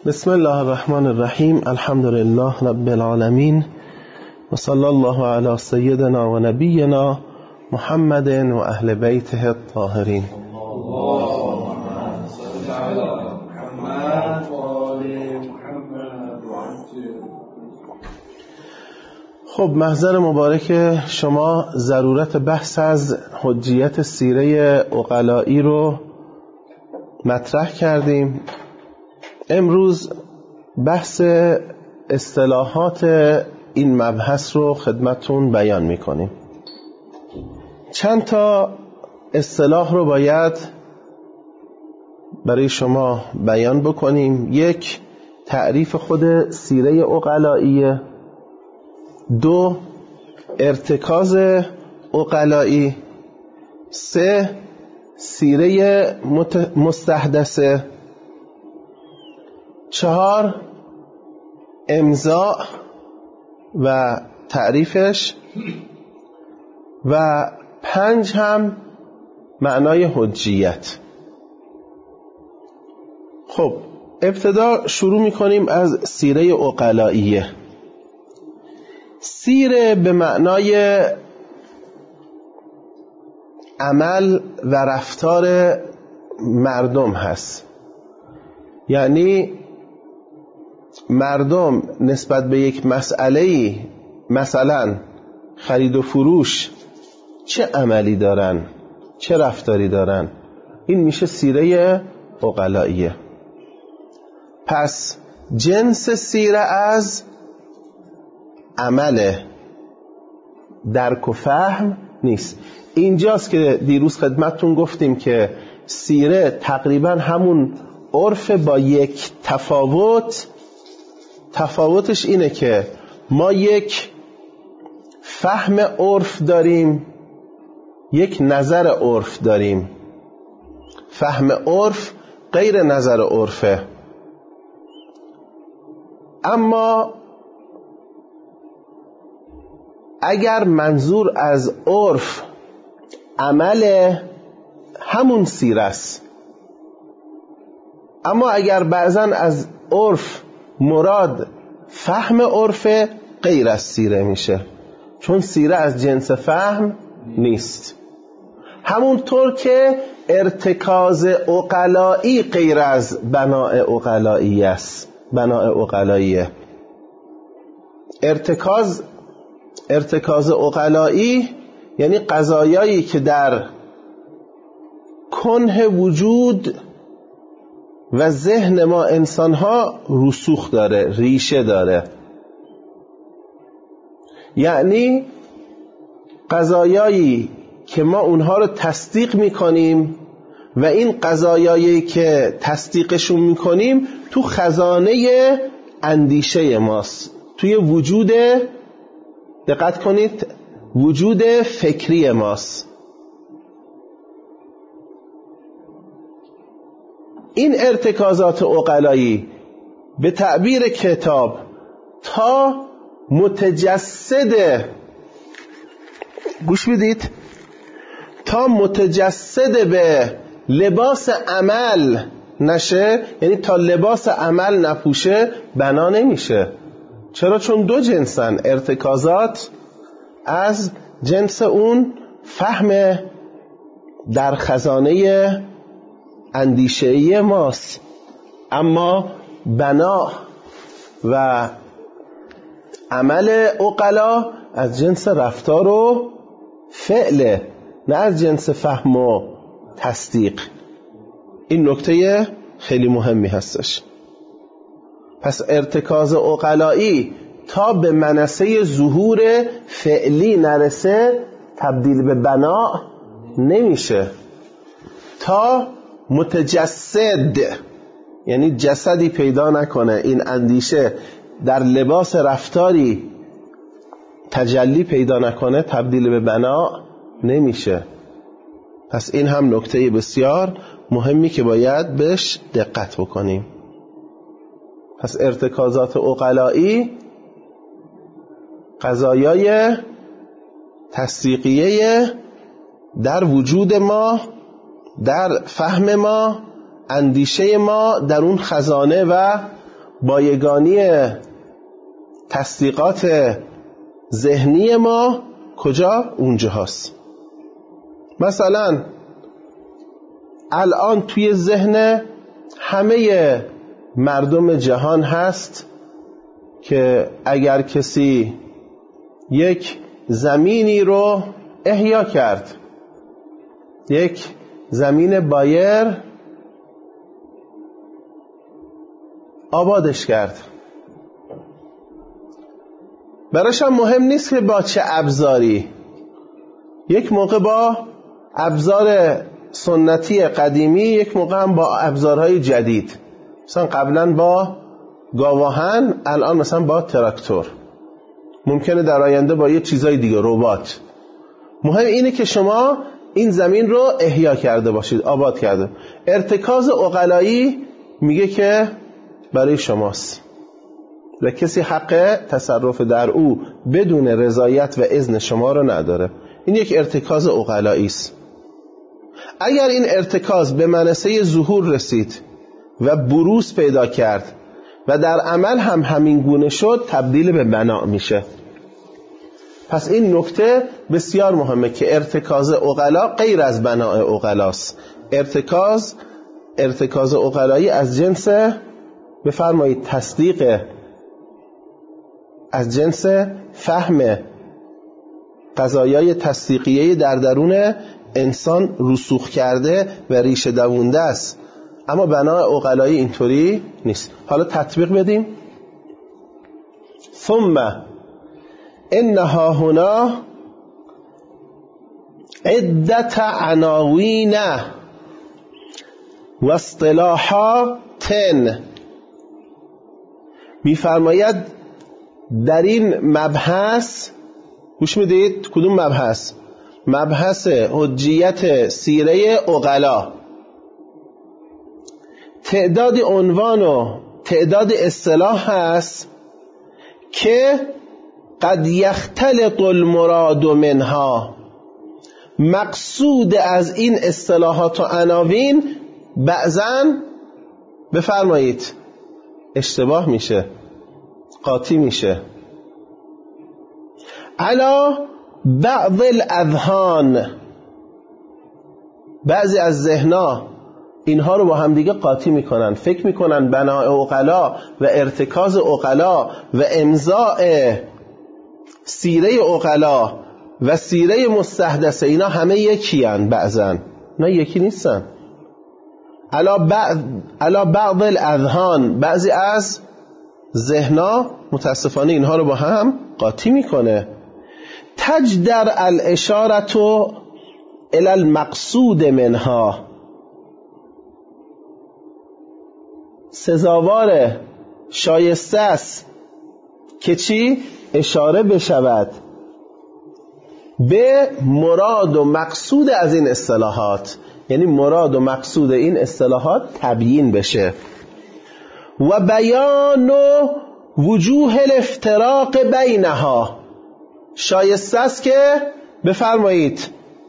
بسم الله الرحمن الرحیم. الحمد لله رب العالمین و صلی الله علی سیدنا و نبینا محمد و اهل بیته الطاهرین. خب، محضر مبارک شما ضرورت بحث از حجیت سیره عقلایی رو مطرح کردیم. امروز بحث اصطلاحات این مبحث رو خدمتون بیان میکنیم. چند تا اصطلاح رو باید برای شما بیان بکنیم. یک، تعریف خود سیره عقلاییه. دو، ارتکاز عقلایی. سه، سیره مستحدثه. چهار، امضاء و تعریفش. و پنج هم معنای حجیت. خب، ابتدا شروع میکنیم از سیره عقلاییه. سیره به معنای عمل و رفتار مردم هست. یعنی مردم نسبت به یک مسئله‌ای، مثلا خرید و فروش، چه عملی دارن، چه رفتاری دارن، این میشه سیره عقلاییه. پس جنس سیره از عمل، درک و فهم نیست. اینجاست که دیروز خدمتتون گفتیم که سیره تقریبا همون عرف با یک تفاوتش اینه که ما یک فهم عرف داریم، یک نظر عرف داریم. فهم عرف غیر نظر عرفه. اما اگر منظور از عرف عمل، همون سیره است. اما اگر بعضا از عرف مراد فهم عرف، غیر از سیره میشه، چون سیره از جنس فهم نیست. همونطور که ارتکاز عقلایی غیر از بناء عقلایی است. بناء عقلاییه. ارتکاز عقلایی یعنی قضایایی که در کنه وجود و ذهن ما انسان‌ها رسوخ داره، ریشه داره. یعنی قضایایی که ما اونها رو تصدیق میکنیم و این قضایایی که تصدیقشون میکنیم تو خزانه اندیشه ماست، توی وجود، دقت کنید، وجود فکری ماست. این ارتکازات عقلایی به تعبیر کتاب تا متجسد، گوش بدید، تا متجسد به لباس عمل نشه، یعنی تا لباس عمل نپوشه، بنا نمیشه. چرا؟ چون دو جنسن. ارتکازات از جنس اون فهم در خزانه اندیشه‌ای ماست، اما بنا و عمل عقلا از جنس رفتار و فعل، نه از جنس فهم و تصدیق. این نکته خیلی مهمی هستش. پس ارتکاز عقلایی تا به منصه ظهور فعلی نرسه، تبدیل به بنا نمیشه. تا متجسد، یعنی جسدی پیدا نکنه، این اندیشه در لباس رفتاری تجلی پیدا نکنه، تبدیل به بنا نمیشه. پس این هم نکته بسیار مهمی که باید بهش دقت بکنیم. پس ارتکازات عقلایی قضایای تصدیقیه در وجود ما، در فهم ما، اندیشه ما در اون خزانه و بایگانی تصدیقات ذهنی ما کجا؟ اونجا هست. مثلا الان توی ذهن همه مردم جهان هست که اگر کسی یک زمینی رو احیا کرد، یک زمین بایر آبادش کرد، براش هم مهم نیست که با چه ابزاری، یک موقع با ابزار سنتی قدیمی، یک موقع هم با ابزارهای جدید، مثلا قبلا با گاواهن، الان مثلا با تراکتور، ممکنه در آینده با یه چیزای دیگه، ربات. مهم اینه که شما این زمین رو احیا کرده باشید، آباد کرده. ارتکاز عقلایی میگه که برای شماست و کسی حق تصرف در او بدون رضایت و اذن شما رو نداره. این یک ارتکاز عقلایی است. اگر این ارتکاز به منصه ظهور رسید و بروز پیدا کرد و در عمل هم همین گونه شد، تبدیل به بنا میشه. پس این نکته بسیار مهمه که ارتکاز عقلا غیر از بناء عقلاست. ارتکاز عقلایی از جنس، بفرمایید، تصدیق، از جنس فهم قضایای تصدیقیه در درون انسان رسوخ کرده و ریشه دوونده است. اما بناء عقلایی اینطوری نیست. حالا تطبیق بدیم. ثم انها هنا عدت عناوین و اصطلاحات، میفرماید در این مبحث، گوش میدید کدوم مبحث؟ مبحث حجیت سیره عقلا، تعداد عنوان و تعداد اصطلاح هست که قد یختلط المراد منها، مقصود از این اصطلاحات و عناوین بعضاً، بفرمایید، اشتباه میشه، قاطی میشه. علا بعض الاذهان، بعضی از ذهن‌ها اینها رو با هم دیگه قاطی میکنن، فکر میکنن بناء عقلا و ارتکاز عقلا و امضاء سیره عقلا و سیره مستحدثه اینا همه یکی هن. بعضا نه، یکی نیستن. علا بعض الاذهان، بعضی از ذهن‌ها متاسفانه اینها رو با هم قاطی میکنه. تجدر الاشارة الی المقصود منها، سزاوار، شایسته است که چی؟ اشاره بشود به مراد و مقصود از این اصطلاحات، یعنی مراد و مقصود این اصطلاحات تبیین بشه. و بیان وجوه الافتراق بینها، شایسته است که بفرمایید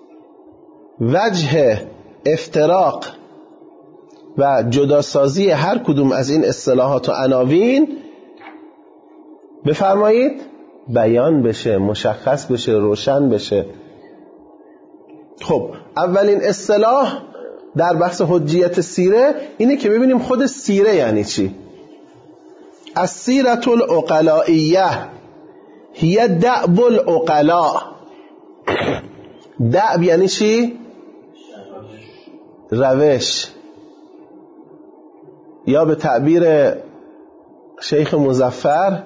وجه افتراق و جداسازی هر کدوم از این اصطلاحات و عناوین، بفرمایید، بیان بشه، مشخص بشه، روشن بشه. خب اولین اصطلاح در بحث حجیت سیره اینه که ببینیم خود سیره یعنی چی. السیرة العقلائیه هی دأب العقلاء. دأب یعنی چی؟ روش، یا به تعبیر شیخ مظفر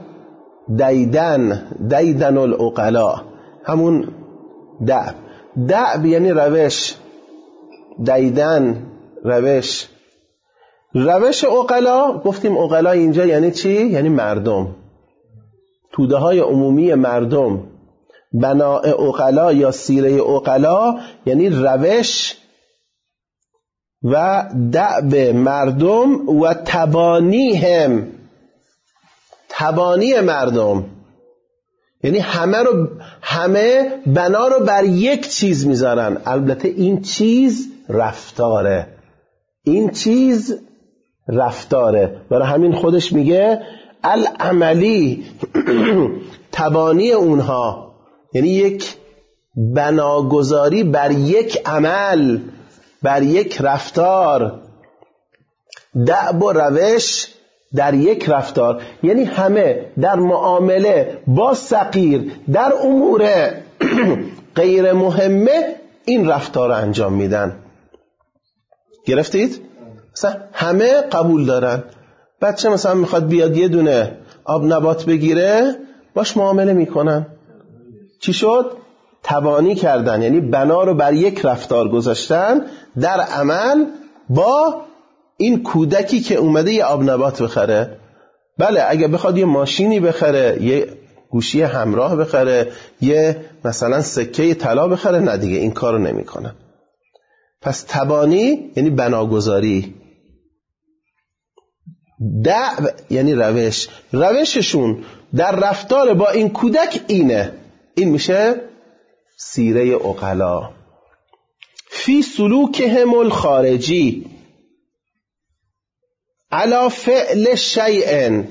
دیدن العقلاء، همون دأب. دأب یعنی روش، دیدن روش. روش عقلا، گفتیم عقلا اینجا یعنی چی؟ یعنی مردم، توده های عمومی مردم. بناء عقلا یا سیره عقلا یعنی روش و دأب مردم و تبانیهم، تبانی مردم، یعنی همه بنا رو بر یک چیز میذارن. البته این چیز رفتاره، این چیز رفتاره. برای همین خودش میگه العملی تبانی اونها، یعنی یک بناگذاری بر یک عمل، بر یک رفتار، دأب و روش در یک رفتار، یعنی همه در معامله با صغیر در امور غیر مهمه این رفتار رو انجام میدن. گرفتید؟ مثلا همه قبول دارن. بچه مثلا میخواد بیاد یه دونه آب نبات بگیره، باش معامله میکنن. چی شد؟ تبانی کردن، یعنی بنا رو بر یک رفتار گذاشتن در عمل با این کودکی که اومده یه آب نبات بخره. بله اگه بخواد یه ماشینی بخره، یه گوشی همراه بخره، یه مثلا سکه طلا بخره، نه دیگه این کارو نمیکنن. پس تبانی یعنی بناگذاری، دعو یعنی روش. روششون در رفتار با این کودک اینه. این میشه سیره عقلا. فی سلوکهم الخارجی علی فعل شیء.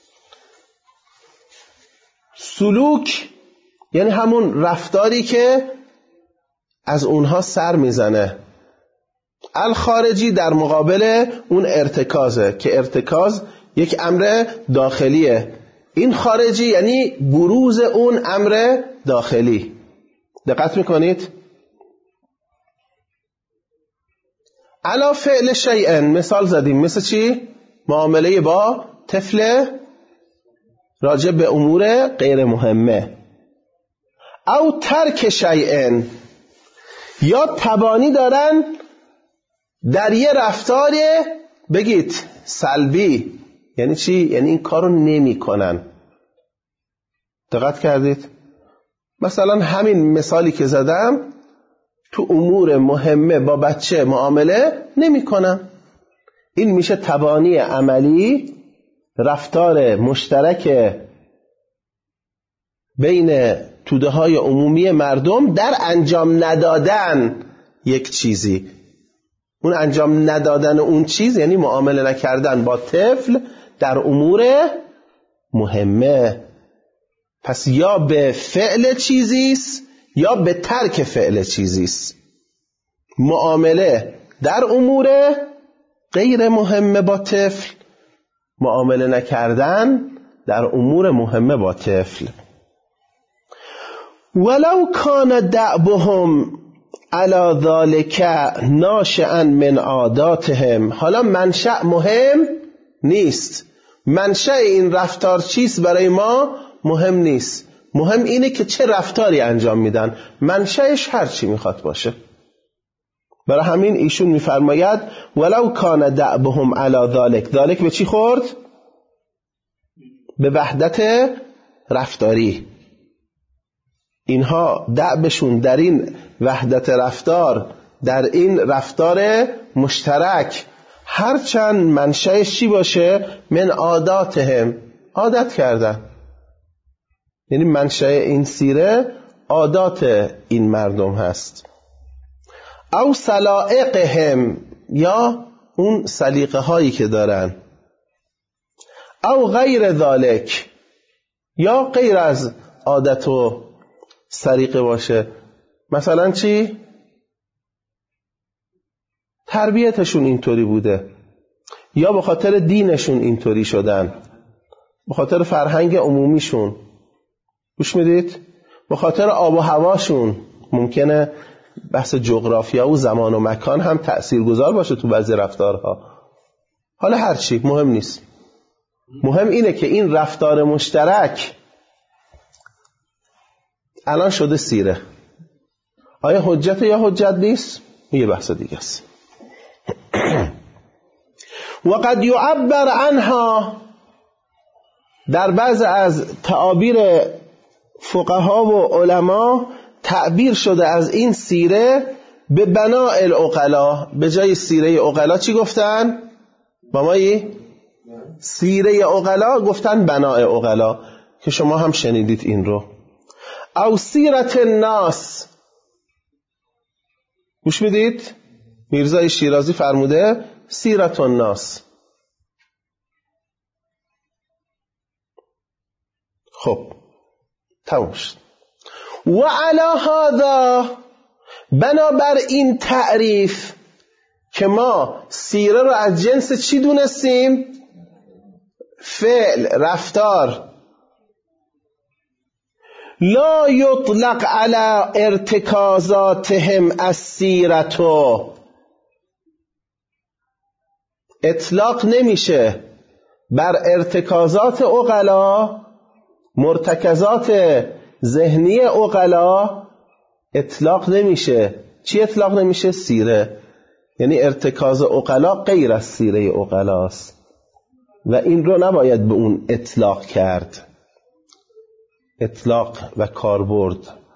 سلوک یعنی همون رفتاری که از اونها سر میزنه. الخارجی در مقابل اون ارتکازه که ارتکاز یک امر داخلیه. این خارجی یعنی بروز اون امر داخلی. دقت میکنید؟ علا فعل شیئن مثال زدیم. مثل چی؟ معامله با طفل راجع به امور غیر مهمه. او ترک شیئن، یا تبانی دارن در یه رفتار بگید سلبی. یعنی چی؟ یعنی این کارو نمی کنن. دقت کردید؟ مثلا همین مثالی که زدم، تو امور مهمه با بچه معامله نمی کنن. این میشه تبانی عملی، رفتار مشترک بین توده های عمومی مردم در انجام ندادن یک چیزی. اون انجام ندادن اون چیز یعنی معامله نکردن با طفل در امور مهمه. پس یا به فعل چیزیست یا به ترک فعل چیزیست. معامله در امور غیر مهمه با طفل، معامله نکردن در امور مهمه با طفل. ولو کان دعبهم علی ذالک ناشئا من عاداتهم. حالا منشأ مهم نیست. منشأ این رفتار چیست برای ما مهم نیست. مهم اینه که چه رفتاری انجام میدن. منشأش هر چی میخواد باشه. برای همین ایشون میفرماید ولو کان دعبهم علی ذالک. ذالک به چی خورد؟ به وحدت رفتاری. اینها دعبشون در این وحدت رفتار، در این رفتار مشترک، هرچند منشأش چی باشه، من عاداتهم، عادت کردن. یعنی منشأ این سیره عادات این مردم هست. او سلائقهم، یا اون سلیقه هایی که دارن. او غیر ذالک، یا غیر از عادت و سلیقه باشه. مثلا چی؟ تربیتشون اینطوری بوده، یا به خاطر دینشون اینطوری شدن، به خاطر فرهنگ عمومیشون. گوش میدید؟ به خاطر آب و هواشون. ممکنه بحث جغرافیا و زمان و مکان هم تأثیرگذار باشه تو بعضی رفتارها. حالا هر چی مهم نیست. مهم اینه که این رفتار مشترک الان شده سیره. آیا حجت یا حجت نیست؟ یه بحث دیگه است. وقد يعبر عنها، در بعض از تعابیر فقها و علما تعبیر شده از این سیره به بناء العقلا. به جای سیره عقلا چی گفتن؟ مامایی؟ سیره عقلا گفتن بناء عقلا، که شما هم شنیدید این رو. او سیرت الناس. گوش میدید؟ میرزای شیرازی فرموده سیرت الناس، خب تموم شد. و علی هذا، بنابر این تعریف که ما سیره رو از جنس چی دونستیم؟ فعل، رفتار. لا یطلق علی ارتکازاتهم السیرتو، اطلاق نمیشه بر ارتکازات عقلا، مرتکزات ذهنی عقلا اطلاق نمیشه. چی اطلاق نمیشه؟ سیره. یعنی ارتکاز عقلا غیر از سیره عقلاست و این رو نباید به اون اطلاق کرد. اطلاق و کار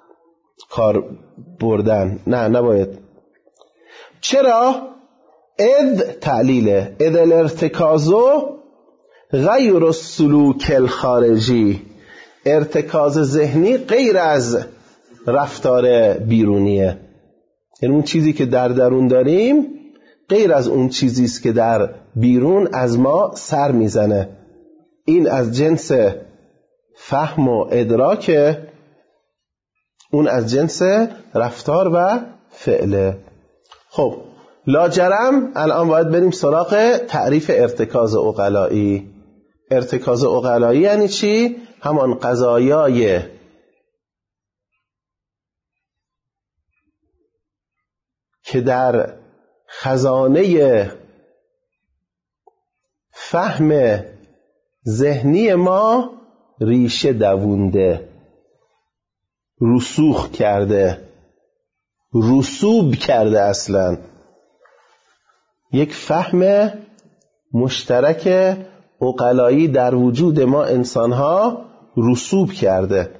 بردن نباید. چرا؟ اذ تعلیله، اذ الارتکازو غیر السلوک الخارجی، ارتکاز ذهنی غیر از رفتار بیرونیه. یعنی اون چیزی که در درون داریم غیر از اون چیزی است که در بیرون از ما سر میزنه. این از جنس فهم و ادراک، اون از جنس رفتار و فعله. خب لاجرم الان باید بریم سراغ تعریف ارتکاز عقلایی. ارتکاز عقلایی یعنی چی؟ همان قضایای که در خزانه فهم ذهنی ما ریشه دوونده، رسوخ کرده، رسوب کرده. اصلا یک فهم مشترک عقلایی در وجود ما انسانها رسوب کرده.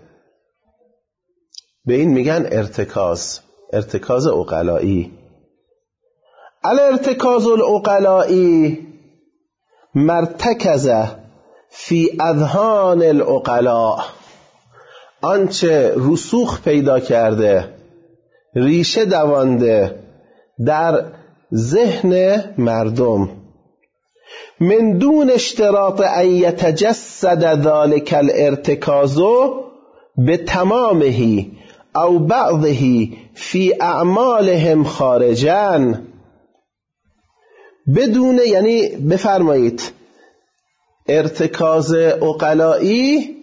به این میگن ارتکاز عقلایی. الارتکاز العقلایی مرتکز فی اذهان العقلاء، آنچه رسوخ پیدا کرده، ریشه دوانده در ذهن مردم، من دون اشتراط ان یتجسد ذلك الارتکاز بتمامه او بعضه فی اعمالهم خارجا، بدون، یعنی بفرمایید ارتکاز عقلایی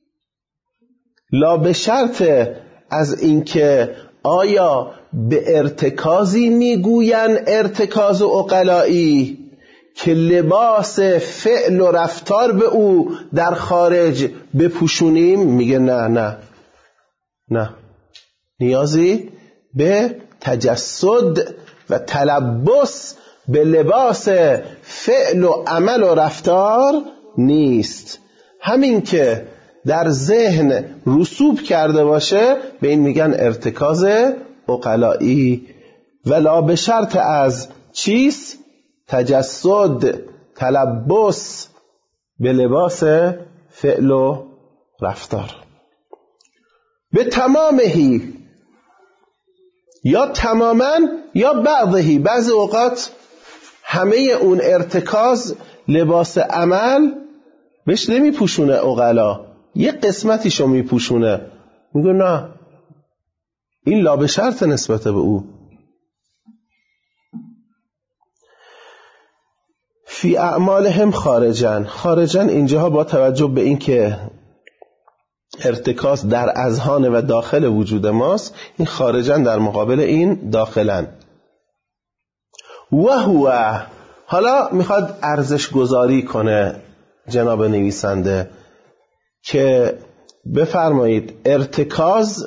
لا به شرط از اینکه آیا به ارتکازی میگوین ارتکاز عقلایی که لباس فعل و رفتار به او در خارج بپوشونیم، میگه نه، نیازی به تجسد و تلبس به لباس فعل و عمل و رفتار نیست. همین که در ذهن رسوب کرده باشه به این میگن ارتکاز عقلایی، ولا به شرط از چیست؟ تجسد، تلبس به لباس فعل و رفتار. به تمامهی، یا تماما یا بعضهی، بعض اوقات همه اون ارتکاز لباس عمل بهش نمیپوشونه عقلا، یه قسمتیشو میپوشونه. میگه نه، این لا به شرط نسبت به او. فی اعمالهم خارجن اینجاها با توجه به این که ارتکاز در اذهان و داخل وجود ماست، این خارجن در مقابل این داخلن. و هو، حالا میخواد ارزش گذاری کنه جناب نویسنده که بفرمایید ارتکاز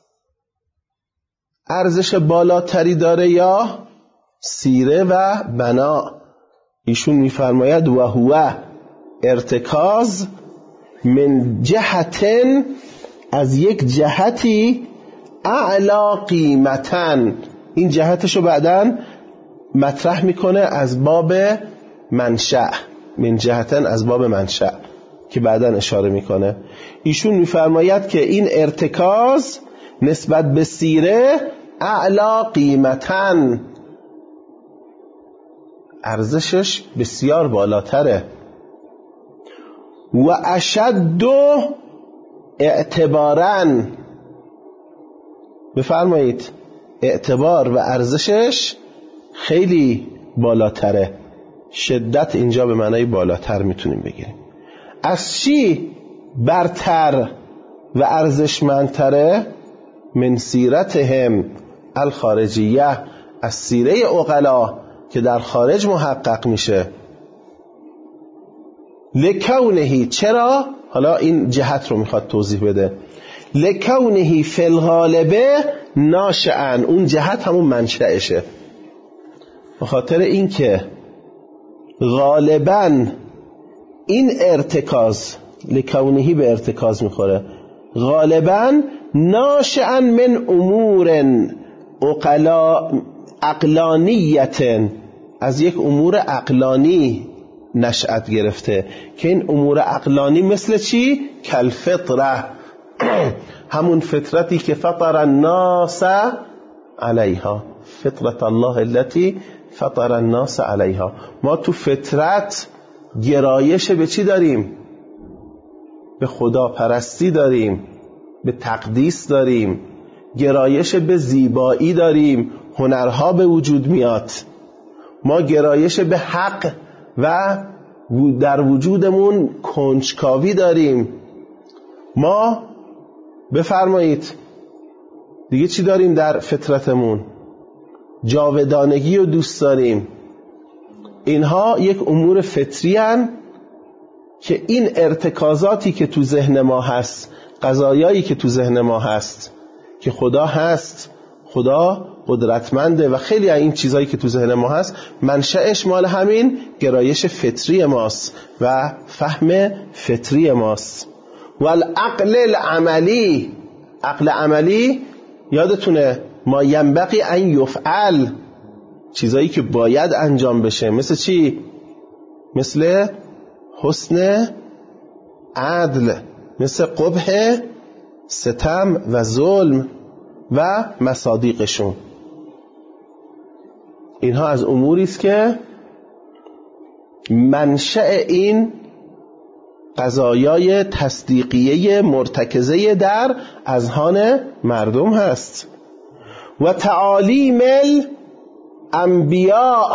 ارزش بالاتری داره یا سیره و بنا. ایشون میفرماید و هو، ارتکاز من جهتن، از یک جهتی، اعلا قیمتن، این جهتشو بعداً مطرح میکنه از باب منشأ، من جهتن از باب منشأ که بعداً اشاره میکنه. ایشون میفرماید که این ارتکاز نسبت به سیره اعلا قیمتن، ارزشش بسیار بالاتره. و اشد اعتباراً، بفرمایید، اعتبار و ارزشش خیلی بالاتره. شدت اینجا به معنای بالاتر میتونیم بگیریم. از چی برتر و ارزشمندتره؟ من سیرتهم الخارجیه، از سیره عقلا که در خارج محقق میشه. لکونهی، چرا؟ حالا این جهت رو میخواد توضیح بده. لکونهی فی الغالبه ناشئن، اون جهت همون منشأشه. به خاطر این که غالباً این ارتکاز، لکونهی به ارتکاز میخوره، غالباً ناشئن من امور عقلانیت، از یک امور عقلانی نشأت گرفته که این امور عقلانی مثل چی؟ کالفطره، همون فطرتی که فطر الناس علیها، فطرت الله التي فطر الناس علیها. ما تو فطرت گرایش به چی داریم؟ به خدا پرستی داریم، به تقدیس داریم، گرایش به زیبایی داریم، هنرها به وجود میاد. ما گرایش به حق و در وجودمون کنجکاوی داریم. ما بفرمایید دیگه چی داریم در فطرتمون؟ جاودانگی رو دوست داریم. اینها یک امور فطری هن که این ارتکازاتی که تو ذهن ما هست، قضایایی که تو ذهن ما هست که خدا هست، خدا قدرتمنده و خیلی از این چیزایی که تو ذهن ما هست منشأش مال همین گرایش فطری ماست و فهم فطری ماست. والعقل العملی، عقل عملی یادتونه ما ینبغی ان یفعل، چیزایی که باید انجام بشه، مثل چی؟ مثل حسن عدل، مثل قبح ستم و ظلم و مصادیقشون. اینها از اموری است که منشأ این قضایای تصدیقیه مرتکزه در اذهان مردم هست. و تعالیم الانبیاء،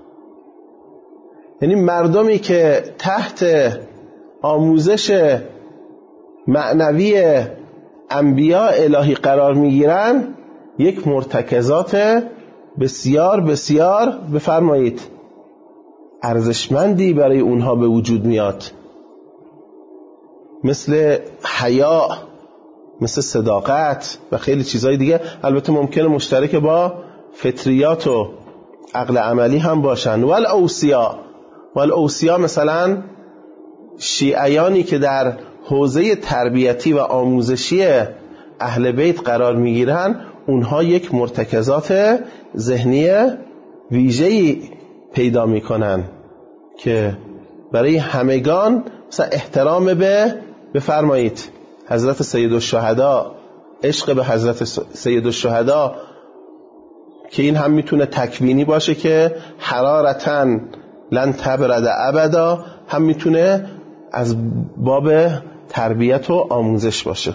یعنی مردمی که تحت آموزش معنوی انبیاء الهی قرار میگیرن، یک مرتکزات بسیار بسیار بفرمایید ارزشمندی برای اونها به وجود میاد، مثل حیا، مثل صداقت و خیلی چیزهای دیگه. البته ممکنه مشترک با فطریات و عقل عملی هم باشن. والاوصیا مثلا شیعیانی که در حوزه تربیتی و آموزشی اهل بیت قرار میگیرن، اونها یک مرتکزات ذهنی ویژه‌ای پیدا میکنن که برای همگان مثلا احترام به بفرمایید حضرت سید الشهدا، عشق به حضرت سید الشهدا، که این هم میتونه تکوینی باشه که حرارتن لن تبرد ابدا، هم میتونه از باب تربیت و آموزش باشه.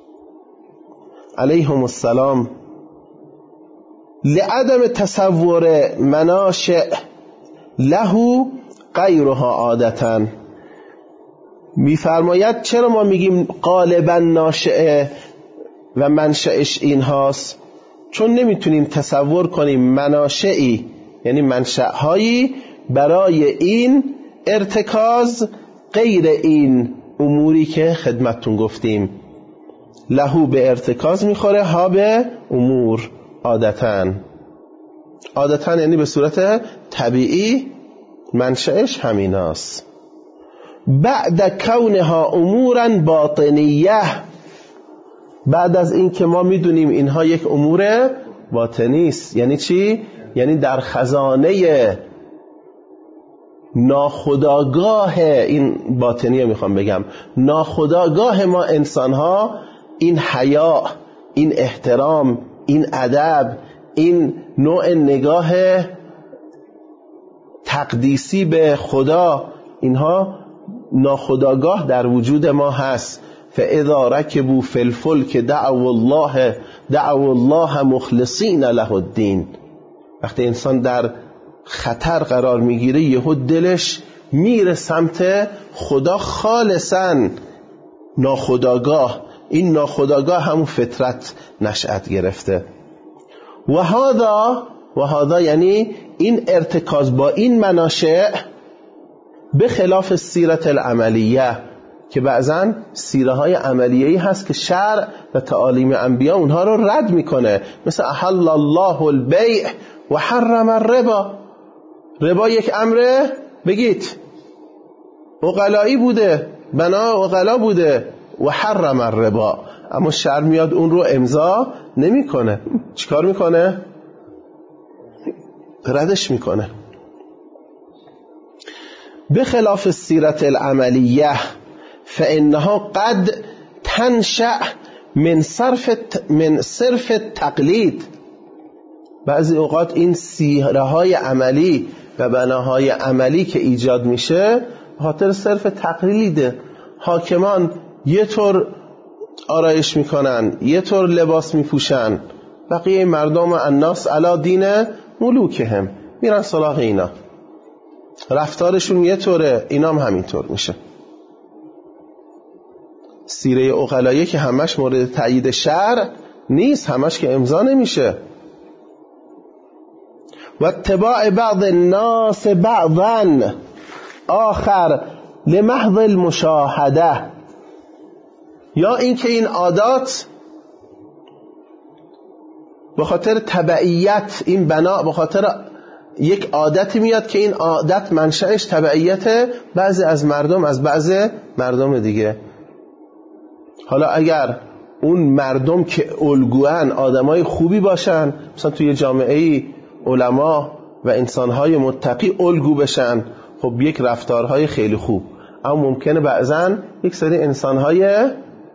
علیهم السلام. لعدم تصور مناشئ له غیرها عادتاً، میفرماید چرا ما میگیم غالبا ناشئه و منشأش این هاست؟ چون نمیتونیم تصور کنیم مناشئی، یعنی منشأهایی برای این ارتکاز غیر این اموری که خدمتتون گفتیم. لهو به ارتکاز میخوره، ها به امور، عادتاً یعنی به صورت طبیعی منشأش همین هاست. بعد کونها امورا باطنیه، بعد از این که ما میدونیم اینها یک امور باطنی است. یعنی چی؟ یعنی در خزانه ناخودآگاه، این باطنیه میخوام بگم، ناخودآگاه ما انسانها این حیا، این احترام، این ادب، این نوع نگاه تقدیسی به خدا، اینها ناخودآگاه در وجود ما هست فاذا ركبوا فی الفلک دعوا الله مخلصین له الدین. وقتی انسان در خطر قرار میگیره یهو دلش میره سمت خدا خالصاً، ناخودآگاه. این ناخودآگاه همون فطرت نشأت گرفته. و هذا یعنی این ارتکاز با این مناشع به خلاف سیرت العملیه، که بعضا سیره های عملیه‌ای هست که شرع و تعالیم انبیا اونها رو رد میکنه، مثل احل الله البیع و حرم الربا. ربا یک امره بگید عقلایی بوده، بنا عقلا بوده، و حرم الربا، اما شرع میاد اون رو امضا نمیکنه. چیکار میکنه؟ ردش میکنه. بخلاف سیرت العملیه فانها قد تنشأ من صرف تقلید. بعضی اوقات این سیره های عملی و بناهای عملی که ایجاد میشه خاطر صرف تقلیده. حاکمان یه طور آرایش میکنن، یه طور لباس میپوشن، بقیه مردم الناس علی دین ملوکهم میرن سراغ اینا، رفتارشون یه طوره، اینام همینطور میشه. سیره عقلایی که همش مورد تایید شرع نیست، همش که امضا نمیشه. و اتباع بعض الناس بعضا آخر لمحض المشاهده، یا اینکه این عادات به خاطر تبعیت، این بنا به خاطر یک عادتی میاد که این عادت منشأش تبعیت بعضی از مردم از بعضی مردم دیگه. حالا اگر اون مردم که الگوان آدمای خوبی باشن، مثلا توی جامعه علما و انسانهای متقی الگو بشن، خب یک رفتارهای خیلی خوب. اما ممکنه بعضن یک سری انسانهای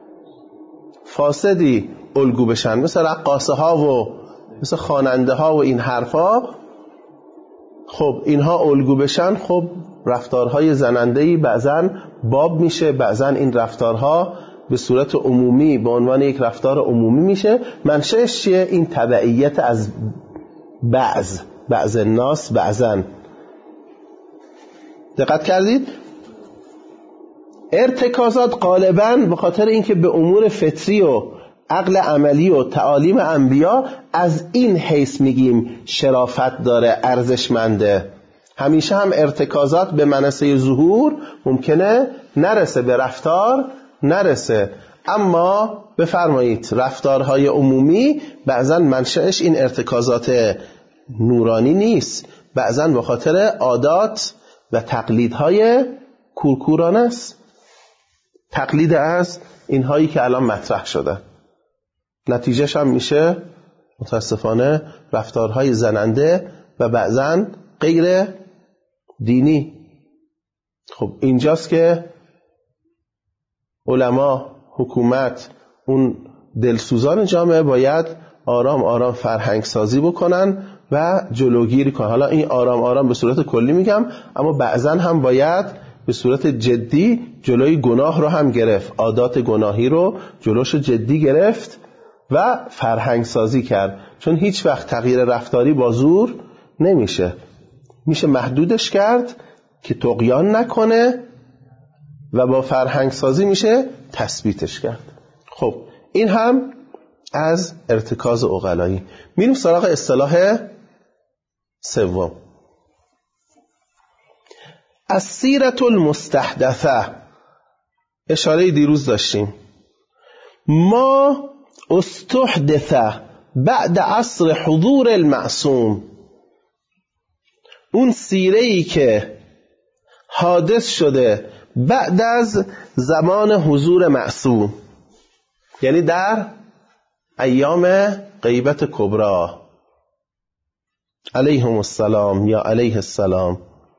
فاسدی الگو بشن، مثل رقاصه ها و مثل خواننده ها و این حرفا. خب اینها الگو بشن، خب رفتارهای زننده‌ای بعضن باب میشه، بعضن این رفتارها به صورت عمومی به عنوان یک رفتار عمومی میشه. منشأش چیه؟ این تبعیت از بعض الناس بعضن. دقت کردید؟ ارتکازات غالباً به خاطر اینکه به امور فطری و عقل عملی و تعالیم انبیا از این حیث میگیم شرافت داره، ارزشمنده. همیشه هم ارتکازات به منصه ظهور ممکنه نرسه، به رفتار نرسه، اما بفرمایید رفتارهای عمومی بعضاً منشأش این ارتکازات نورانی نیست، بعضاً به خاطر عادات و تقلیدهای کورکورانه است، تقلید از اینهایی که الان مطرح شده. نتیجهش هم میشه متاسفانه رفتارهای زننده و بعضاً غیر دینی. خب اینجاست که علما، حکومت، اون دلسوزان جامعه باید آرام آرام فرهنگ سازی بکنن و جلوگیری کنن. حالا این آرام آرام به صورت کلی میگم، اما بعضاً هم باید به صورت جدی جلوی گناه رو هم گرفت، عادات گناهی رو جلوش جدی گرفت و فرهنگ سازی کرد. چون هیچ وقت تغییر رفتاری با زور نمیشه، میشه محدودش کرد که طغیان نکنه و با فرهنگ سازی میشه تثبیتش کرد. خب این هم از ارتکاز عقلایی. میریم سراغ اصطلاح سوم، السیرة المستحدثه. اشاره دیروز داشتیم، ما استحدث بعد عصر حضور المعصوم، اون سیره‌ای که حادث شده بعد از زمان حضور معصوم، یعنی در ایام غیبت کبری علیهم السلام یا علیه السلام.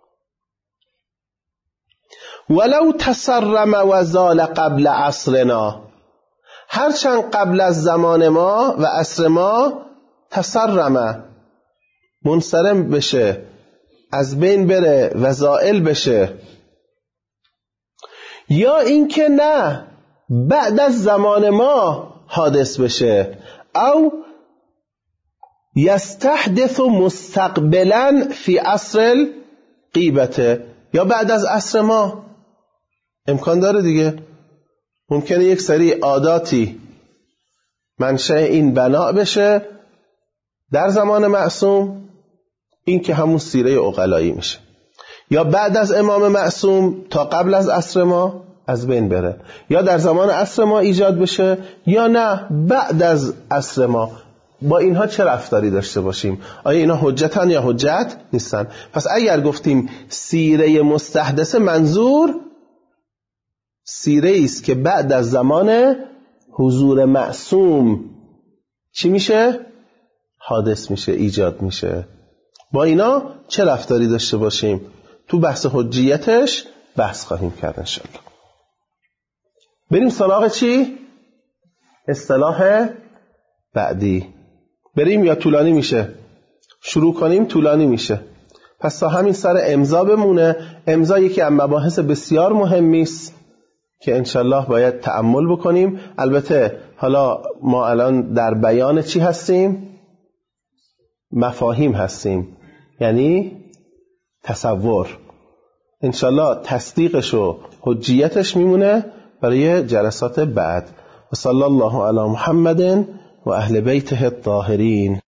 ولو تسرم و زال قبل عصرنا، هرچند قبل از زمان ما و عصر ما تسرم، منصرم بشه، از بین بره و زائل بشه. یا اینکه نه، بعد از زمان ما حادث بشه، او یستحدث مستقبلا فی عصر الغیبته، یا بعد از عصر ما. امکان داره دیگه، ممکنه یک سری عاداتی منشأ این بنا بشه در زمان معصوم، این که همون سیره عقلایی میشه، یا بعد از امام معصوم تا قبل از عصر ما از بین بره، یا در زمان عصر ما ایجاد بشه، یا نه بعد از عصر ما. با اینها چه رفتاری داشته باشیم؟ آیا اینا حجتن یا حجت نیستن؟ پس اگر گفتیم سیره مستحدثه، منظور سیره است که بعد از زمان حضور معصوم چی میشه؟ حادث میشه، ایجاد میشه. با اینا چه رفتاری داشته باشیم؟ تو بحث حجیتش بحث خواهیم کرد انشاءالله. بریم سراغ چی؟ اصطلاح بعدی. بریم یا طولانی میشه؟ شروع کنیم طولانی میشه. پس تا همین سر امضا بمونه. امضا یکی از مباحث بسیار مهمی است که انشالله باید تأمل بکنیم. البته حالا ما الان در بیان چی هستیم؟ مفاهیم هستیم، یعنی تصور. انشالله تصدیقش و حجیتش میمونه برای جلسات بعد. و صلی الله علی محمد و اهل بیته الطاهرین.